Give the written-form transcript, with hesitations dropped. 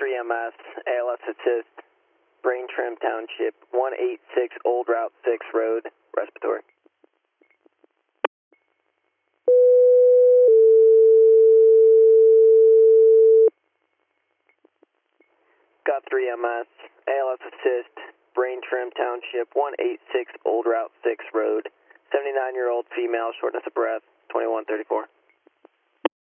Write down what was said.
3MS, ALS Assist, Brain Trim Township, 186 Old Route 6 Road, respiratory. Got 3MS, ALS Assist, Brain Trim Township, 186 Old Route 6 Road, 79-year-old female, shortness of breath, 2134.